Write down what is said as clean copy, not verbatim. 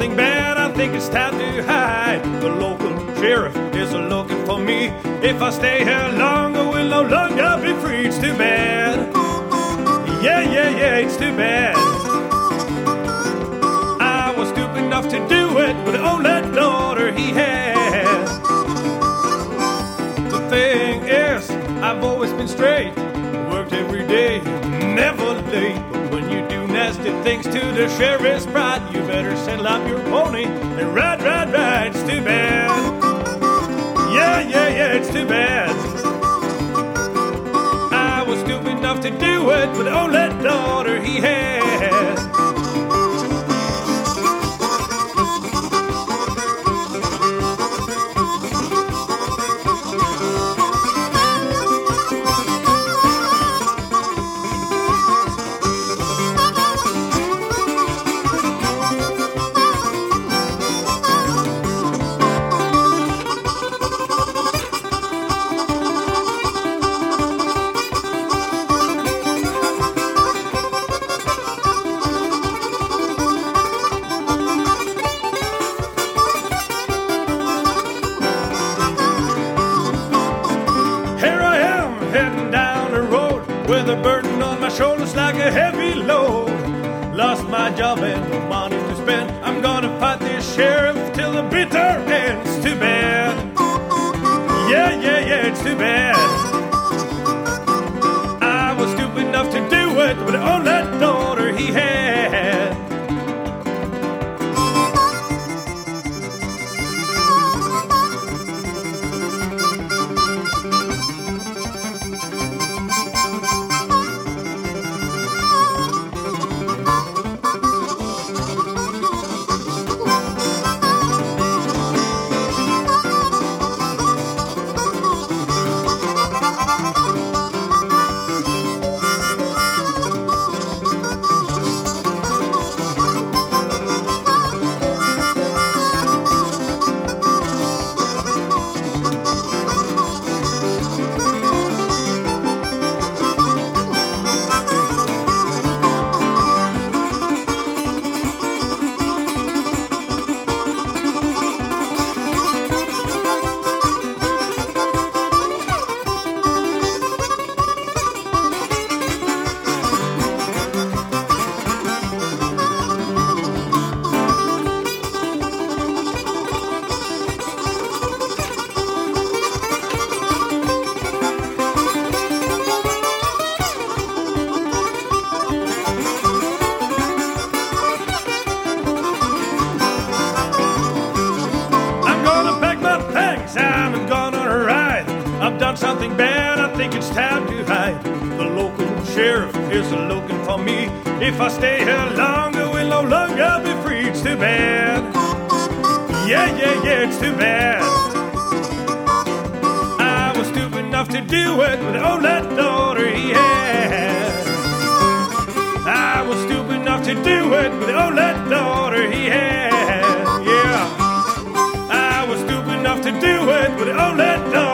something bad, I think it's time to hide. The local sheriff is looking for me. If I stay here longer, we'll no longer be free. It's too bad. Yeah, it's too bad. I was stupid enough to do it with the only daughter he had. The thing is, I've always been straight, worked every day, never late. But when you do nasty things to the sheriff's bride, you better settle up your pony and ride. It's too bad. Yeah, it's too bad. I was stupid enough to do it with the only daughter he had. Heading down the road with a burden on my shoulders like a heavy load. Lost my job and no money to spend. I'm gonna fight this sheriff till the bitter end. It's too bad. Yeah, it's too bad. I was stupid enough to do it with the only daughter he had. I'm gonna ride. I've done something bad, I think it's time to hide. The local sheriff is looking for me. If I stay here longer, we'll no longer be free. It's too bad. Yeah, it's too bad. I was stupid enough to do it with the only daughter he had. I was stupid enough to do it with the only daughter he had. Yeah, I was stupid enough to do it with the only daughter.